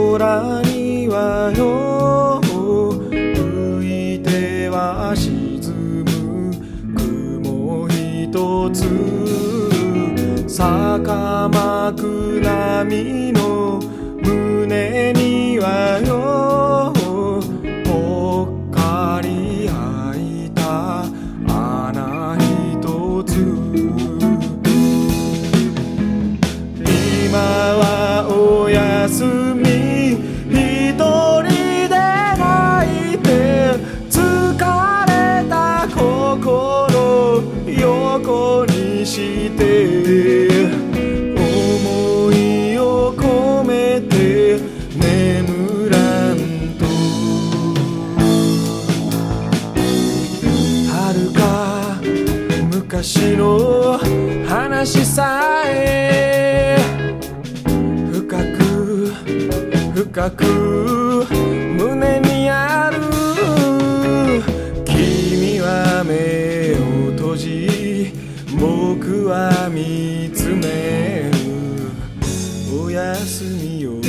空にはよ浮いては沈む雲一つ坂巻く波の胸にはよぽっかり開いた穴一つ今はおやすみ一人で泣いて疲れた心横にして思いを込めて眠らんと遥か昔の話さえ深く胸にある君は目を閉じ僕は見つめるおやすみよ